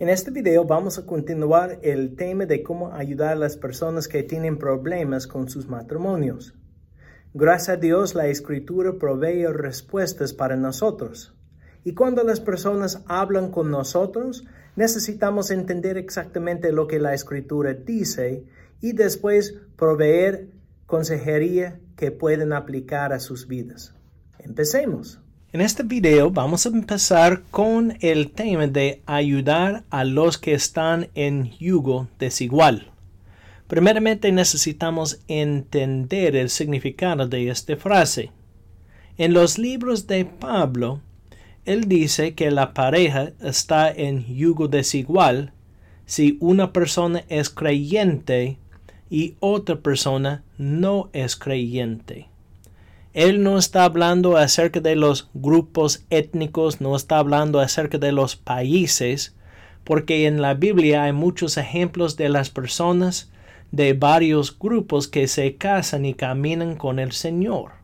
En este video vamos a continuar el tema de cómo ayudar a las personas que tienen problemas con sus matrimonios. Gracias a Dios, la Escritura provee respuestas para nosotros. Y cuando las personas hablan con nosotros, necesitamos entender exactamente lo que la Escritura dice y después proveer consejería que pueden aplicar a sus vidas. Empecemos. En este video vamos a empezar con el tema de ayudar a los que están en yugo desigual. Primeramente necesitamos entender el significado de esta frase. En los libros de Pablo, él dice que la pareja está en yugo desigual si una persona es creyente y otra persona no es creyente. Él no está hablando acerca de los grupos étnicos, no está hablando acerca de los países, porque en la Biblia hay muchos ejemplos de las personas de varios grupos que se casan y caminan con el Señor.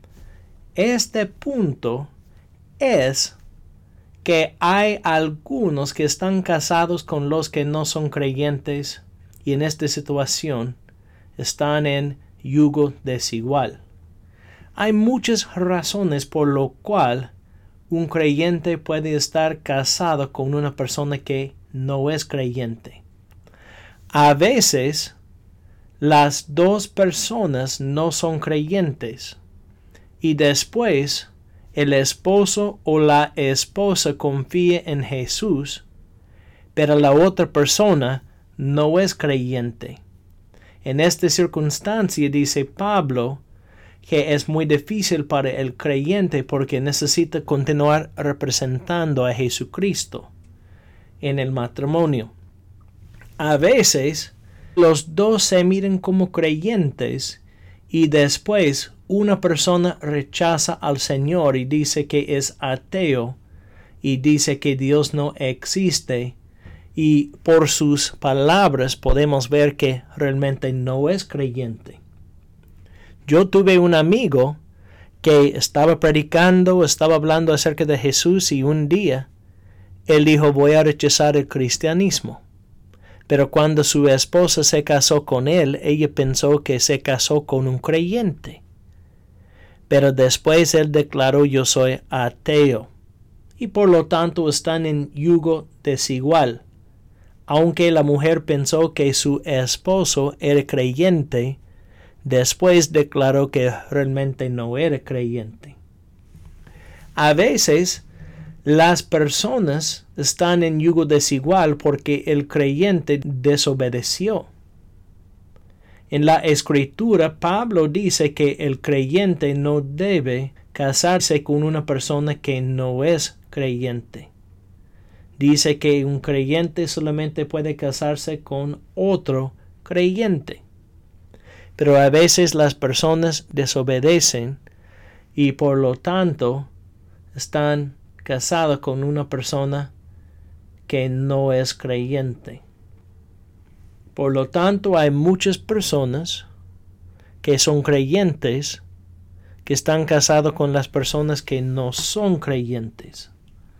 Este punto es que hay algunos que están casados con los que no son creyentes y en esta situación están en yugo desigual. Hay muchas razones por lo cual un creyente puede estar casado con una persona que no es creyente. A veces, las dos personas no son creyentes y después el esposo o la esposa confía en Jesús, pero la otra persona no es creyente. En esta circunstancia, dice Pablo, que es muy difícil para el creyente porque necesita continuar representando a Jesucristo en el matrimonio. A veces, los dos se miran como creyentes y después una persona rechaza al Señor y dice que es ateo y dice que Dios no existe, y por sus palabras podemos ver que realmente no es creyente. Yo tuve un amigo que estaba predicando, estaba hablando acerca de Jesús y un día él dijo: voy a rechazar el cristianismo. Pero cuando su esposa se casó con él, ella pensó que se casó con un creyente. Pero después él declaró: yo soy ateo. Y por lo tanto están en yugo desigual. Aunque la mujer pensó que su esposo era creyente, después declaró que realmente no era creyente. A veces, las personas están en yugo desigual porque el creyente desobedeció. En la Escritura, Pablo dice que el creyente no debe casarse con una persona que no es creyente. Dice que un creyente solamente puede casarse con otro creyente. Pero a veces las personas desobedecen y por lo tanto están casados con una persona que no es creyente. Por lo tanto, hay muchas personas que son creyentes que están casados con las personas que no son creyentes.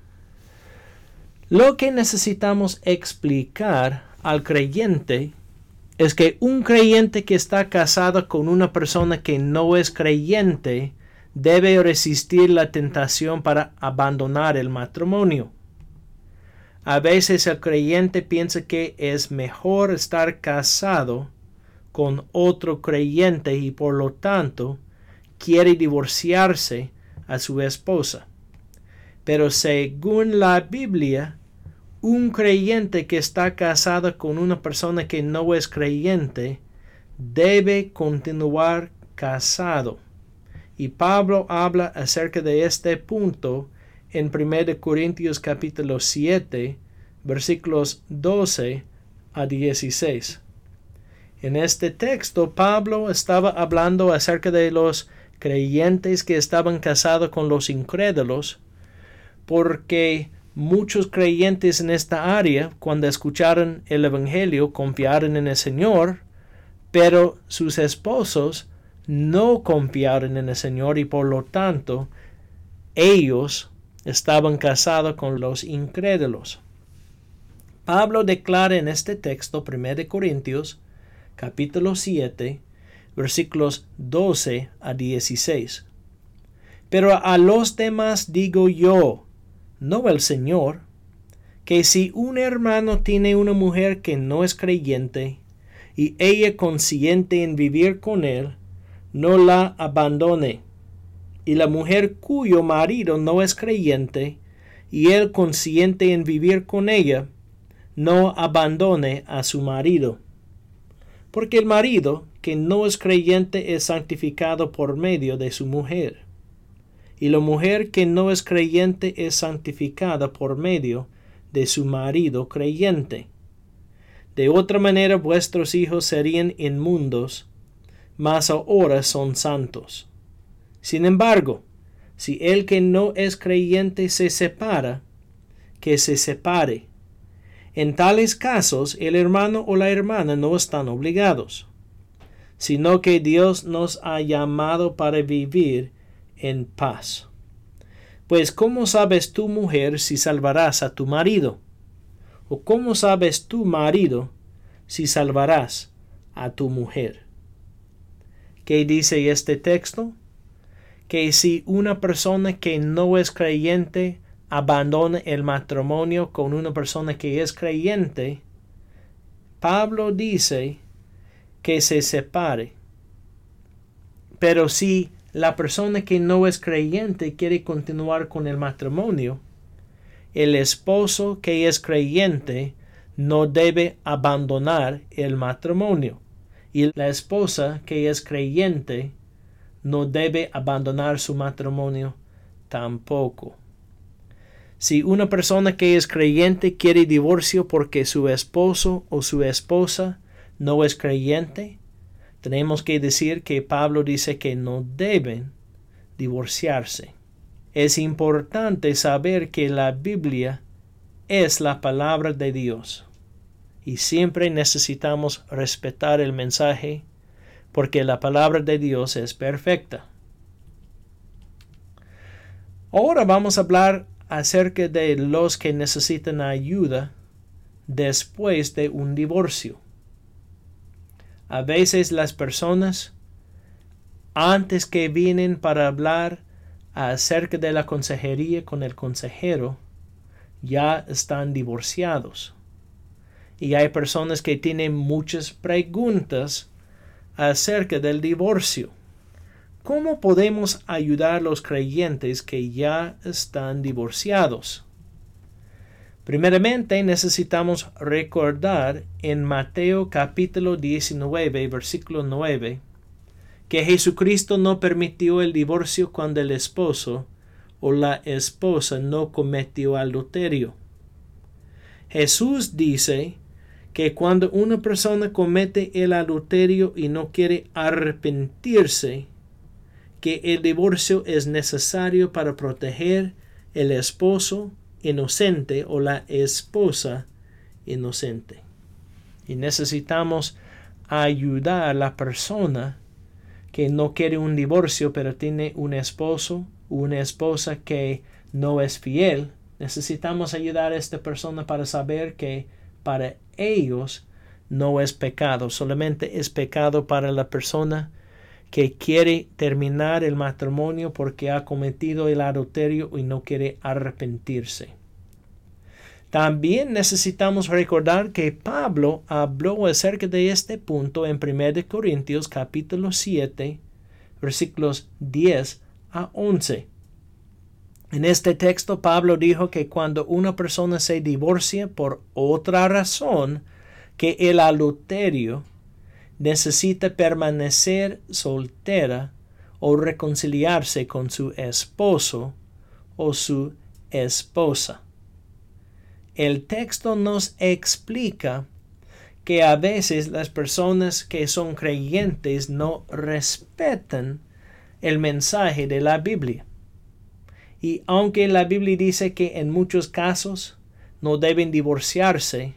Lo que necesitamos explicar al creyente es que un creyente que está casado con una persona que no es creyente debe resistir la tentación para abandonar el matrimonio. A veces el creyente piensa que es mejor estar casado con otro creyente y por lo tanto quiere divorciarse a su esposa. Pero según la Biblia, un creyente que está casado con una persona que no es creyente debe continuar casado. Y Pablo habla acerca de este punto en 1 Corintios capítulo 7, versículos 12 a 16. En este texto, Pablo estaba hablando acerca de los creyentes que estaban casados con los incrédulos, porque muchos creyentes en esta área, cuando escucharon el Evangelio, confiaron en el Señor, pero sus esposos no confiaron en el Señor y por lo tanto ellos estaban casados con los incrédulos. Pablo declara en este texto, 1 Corintios, capítulo 7, versículos 12 a 16. Pero a los demás digo yo, no el Señor, que si un hermano tiene una mujer que no es creyente, y ella consiente en vivir con él, no la abandone. Y la mujer cuyo marido no es creyente, y él consiente en vivir con ella, no abandone a su marido. Porque el marido que no es creyente es santificado por medio de su mujer, y la mujer que no es creyente es santificada por medio de su marido creyente. De otra manera vuestros hijos serían inmundos, mas ahora son santos. Sin embargo, si el que no es creyente se separa, que se separe. En tales casos el hermano o la hermana no están obligados, sino que Dios nos ha llamado para vivir en paz. Pues ¿cómo sabes tú, mujer, si salvarás a tu marido? ¿O cómo sabes tú, marido, si salvarás a tu mujer? ¿Qué dice este texto? Que si una persona que no es creyente abandona el matrimonio con una persona que es creyente, Pablo dice que se separe. Pero si la persona que no es creyente quiere continuar con el matrimonio, el esposo que es creyente no debe abandonar el matrimonio, y la esposa que es creyente no debe abandonar su matrimonio tampoco. Si una persona que es creyente quiere divorcio porque su esposo o su esposa no es creyente, tenemos que decir que Pablo dice que no deben divorciarse. Es importante saber que la Biblia es la palabra de Dios y siempre necesitamos respetar el mensaje porque la palabra de Dios es perfecta. Ahora vamos a hablar acerca de los que necesitan ayuda después de un divorcio. A veces las personas, antes que vienen para hablar acerca de la consejería con el consejero, ya están divorciados. Y hay personas que tienen muchas preguntas acerca del divorcio. ¿Cómo podemos ayudar a los creyentes que ya están divorciados? Primeramente necesitamos recordar en Mateo capítulo 19, versículo 9, que Jesucristo no permitió el divorcio cuando el esposo o la esposa no cometió adulterio. Jesús dice que cuando una persona comete el adulterio y no quiere arrepentirse, que el divorcio es necesario para proteger el esposo inocente o la esposa inocente. Y necesitamos ayudar a la persona que no quiere un divorcio pero tiene un esposo o una esposa que no es fiel. Necesitamos ayudar a esta persona para saber que para ellos no es pecado, solamente es pecado para la persona que quiere terminar el matrimonio porque ha cometido el adulterio y no quiere arrepentirse. También necesitamos recordar que Pablo habló acerca de este punto en 1 Corintios capítulo 7, versículos 10 a 11. En este texto Pablo dijo que cuando una persona se divorcia por otra razón que el adulterio, necesita permanecer soltera o reconciliarse con su esposo o su esposa. El texto nos explica que a veces las personas que son creyentes no respetan el mensaje de la Biblia. Y aunque la Biblia dice que en muchos casos no deben divorciarse,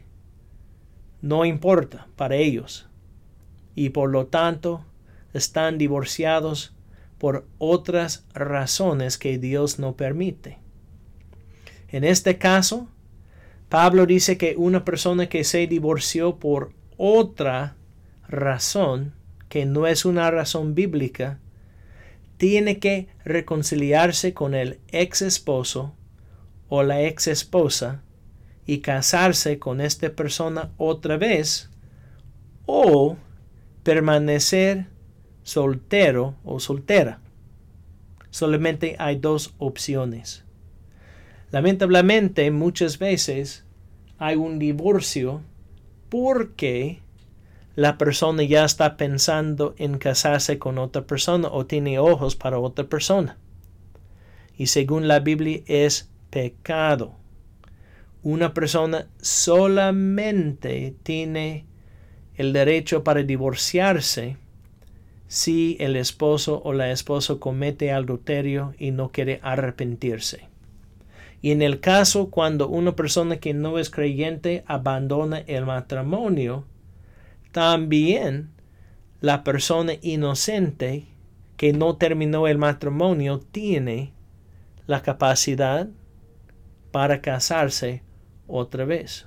no importa para ellos. Y por lo tanto están divorciados por otras razones que Dios no permite. En este caso, Pablo dice que una persona que se divorció por otra razón, que no es una razón bíblica, tiene que reconciliarse con el ex esposo o la ex esposa y casarse con esta persona otra vez, o permanecer soltero o soltera. Solamente hay dos opciones. Lamentablemente, muchas veces hay un divorcio porque la persona ya está pensando en casarse con otra persona o tiene ojos para otra persona. Y según la Biblia es pecado. Una persona solamente tiene el derecho para divorciarse si el esposo o la esposa comete adulterio y no quiere arrepentirse. Y en el caso cuando una persona que no es creyente abandona el matrimonio, también la persona inocente que no terminó el matrimonio tiene la capacidad para casarse otra vez.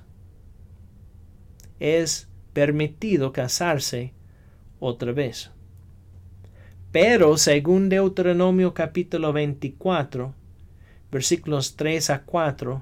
Es permitido casarse otra vez. Pero según Deuteronomio capítulo 24, versículos 3 a 4,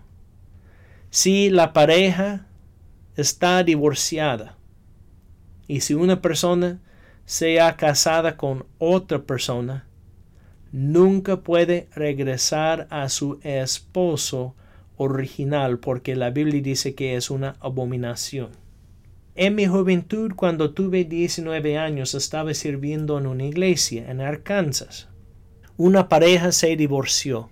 si la pareja está divorciada y si una persona se ha casado con otra persona, nunca puede regresar a su esposo original porque la Biblia dice que es una abominación. En mi juventud, cuando tuve 19 años, estaba sirviendo en una iglesia en Arkansas. Una pareja se divorció.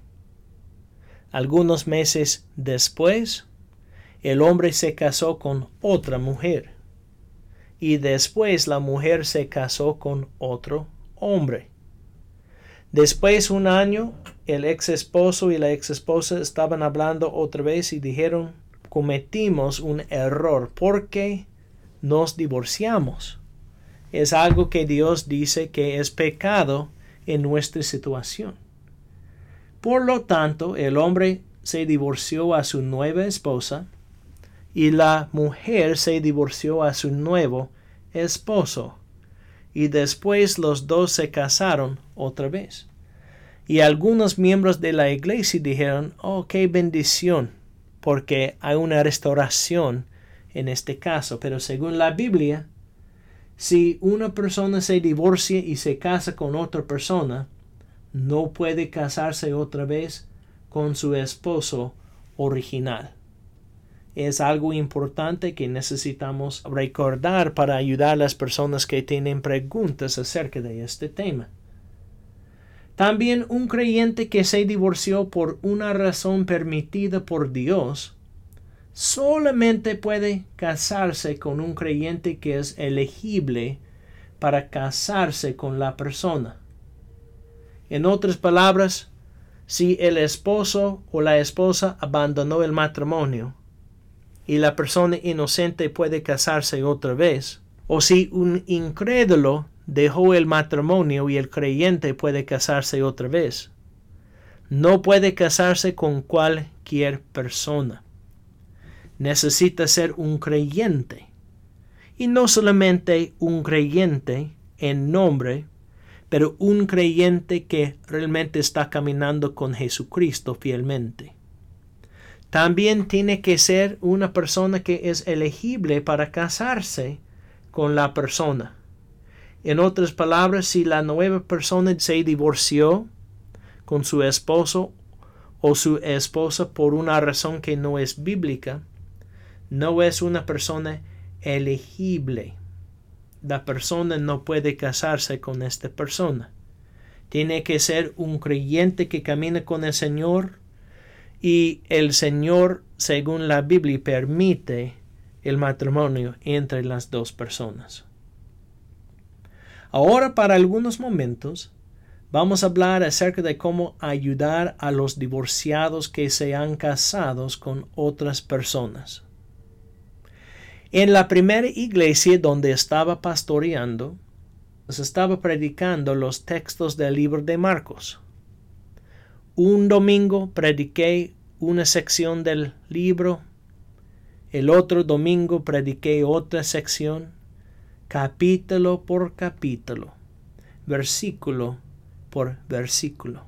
Algunos meses después, el hombre se casó con otra mujer. Y después la mujer se casó con otro hombre. Después, un año, el ex esposo y la ex esposa estaban hablando otra vez y dijeron, cometimos un error porque nos divorciamos. Es algo que Dios dice que es pecado en nuestra situación. Por lo tanto, el hombre se divorció a su nueva esposa y la mujer se divorció a su nuevo esposo. Y después los dos se casaron otra vez. Y algunos miembros de la iglesia dijeron, oh, qué bendición, porque hay una restauración en este caso. Pero según la Biblia, si una persona se divorcia y se casa con otra persona, no puede casarse otra vez con su esposo original. Es algo importante que necesitamos recordar para ayudar a las personas que tienen preguntas acerca de este tema. También un creyente que se divorció por una razón permitida por Dios solamente puede casarse con un creyente que es elegible para casarse con la persona. En otras palabras, si el esposo o la esposa abandonó el matrimonio y la persona inocente puede casarse otra vez, o si un incrédulo dejó el matrimonio y el creyente puede casarse otra vez, no puede casarse con cualquier persona. Necesita ser un creyente, y no solamente un creyente en nombre, pero un creyente que realmente está caminando con Jesucristo fielmente. También tiene que ser una persona que es elegible para casarse con la persona. En otras palabras, si la nueva persona se divorció con su esposo o su esposa por una razón que no es bíblica, no es una persona elegible. La persona no puede casarse con esta persona. Tiene que ser un creyente que camina con el Señor y el Señor, según la Biblia, permite el matrimonio entre las dos personas. Ahora, para algunos momentos, vamos a hablar acerca de cómo ayudar a los divorciados que se han casado con otras personas. En la primera iglesia donde estaba pastoreando, se estaba predicando los textos del libro de Marcos. Un domingo prediqué una sección del libro El otro domingo prediqué otra sección, capítulo por capítulo, versículo por versículo.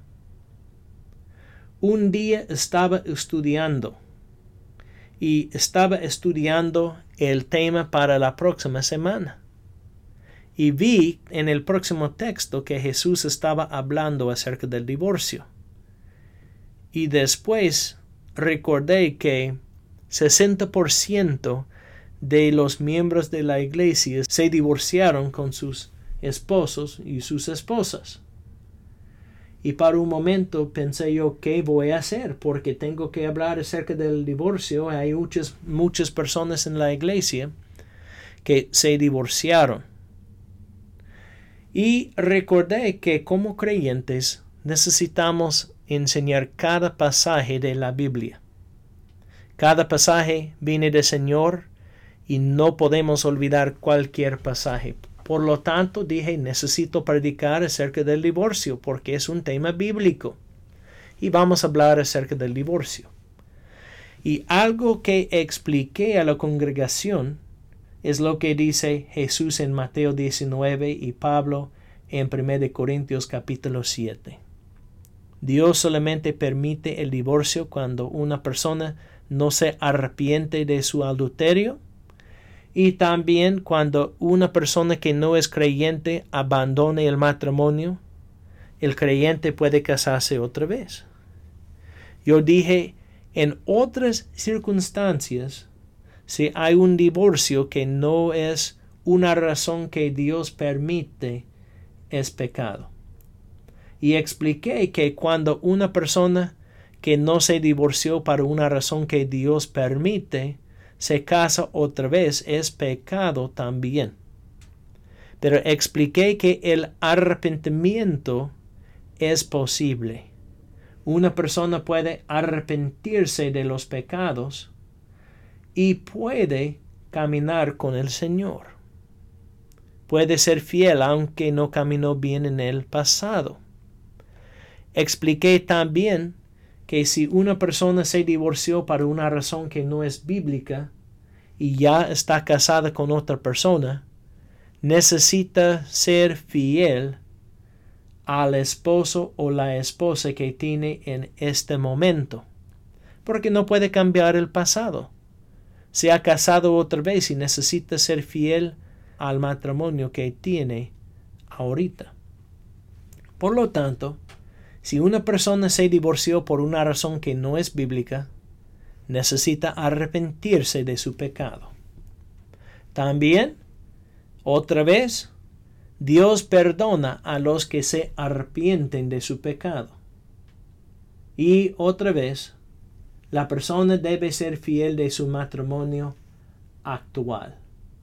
Un día estaba estudiando el tema para la próxima semana. Y vi en el próximo texto que Jesús estaba hablando acerca del divorcio. Y después recordé que 60% de los miembros de la iglesia se divorciaron con sus esposos y sus esposas. Y para un momento pensé yo, ¿qué voy a hacer? Porque tengo que hablar acerca del divorcio. Hay muchas personas en la iglesia que se divorciaron. Y recordé que como creyentes necesitamos enseñar cada pasaje de la Biblia. Cada pasaje viene del Señor y no podemos olvidar cualquier pasaje. Por lo tanto, dije, necesito predicar acerca del divorcio porque es un tema bíblico. Y vamos a hablar acerca del divorcio. Y algo que expliqué a la congregación es lo que dice Jesús en Mateo 19 y Pablo en 1 Corintios capítulo 7. Dios solamente permite el divorcio cuando una persona no se arrepiente de su adulterio y también cuando una persona que no es creyente abandone el matrimonio, el creyente puede casarse otra vez. Yo dije, en otras circunstancias, si hay un divorcio que no es una razón que Dios permite, es pecado. Y expliqué que cuando una persona que no se divorció para una razón que Dios permite, se casa otra vez, es pecado también. Pero expliqué que el arrepentimiento es posible. Una persona puede arrepentirse de los pecados y puede caminar con el Señor. Puede ser fiel aunque no caminó bien en el pasado. Expliqué también que si una persona se divorció por una razón que no es bíblica y ya está casada con otra persona, necesita ser fiel al esposo o la esposa que tiene en este momento, porque no puede cambiar el pasado. Se ha casado otra vez y necesita ser fiel al matrimonio que tiene ahorita. Por lo tanto, si una persona se divorció por una razón que no es bíblica, necesita arrepentirse de su pecado. También, otra vez, Dios perdona a los que se arrepienten de su pecado. Y otra vez, la persona debe ser fiel de su matrimonio actual.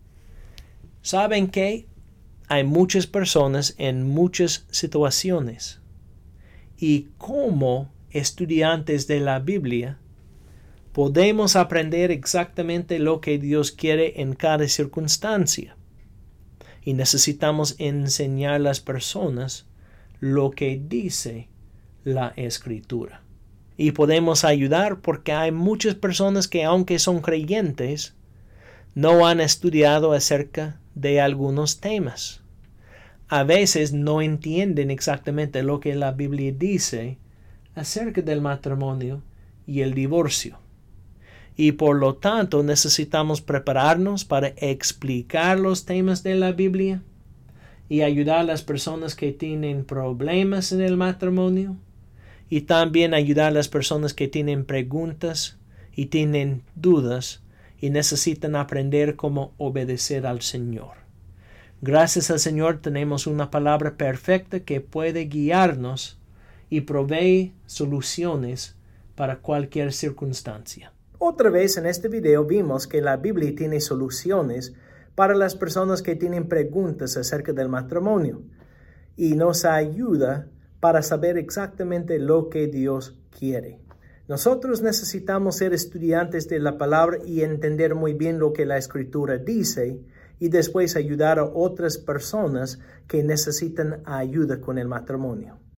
¿Saben qué? Hay muchas personas en muchas situaciones. Y como estudiantes de la Biblia, podemos aprender exactamente lo que Dios quiere en cada circunstancia. Y necesitamos enseñar a las personas lo que dice la Escritura. Y podemos ayudar porque hay muchas personas que, aunque son creyentes, no han estudiado acerca de algunos temas. A veces no entienden exactamente lo que la Biblia dice acerca del matrimonio y el divorcio. Y por lo tanto necesitamos prepararnos para explicar los temas de la Biblia y ayudar a las personas que tienen problemas en el matrimonio y también ayudar a las personas que tienen preguntas y tienen dudas y necesitan aprender cómo obedecer al Señor. Gracias al Señor tenemos una palabra perfecta que puede guiarnos y provee soluciones para cualquier circunstancia. Otra vez en este video vimos que la Biblia tiene soluciones para las personas que tienen preguntas acerca del matrimonio y nos ayuda para saber exactamente lo que Dios quiere. Nosotros necesitamos ser estudiantes de la palabra y entender muy bien lo que la Escritura dice y después ayudar a otras personas que necesitan ayuda con el matrimonio.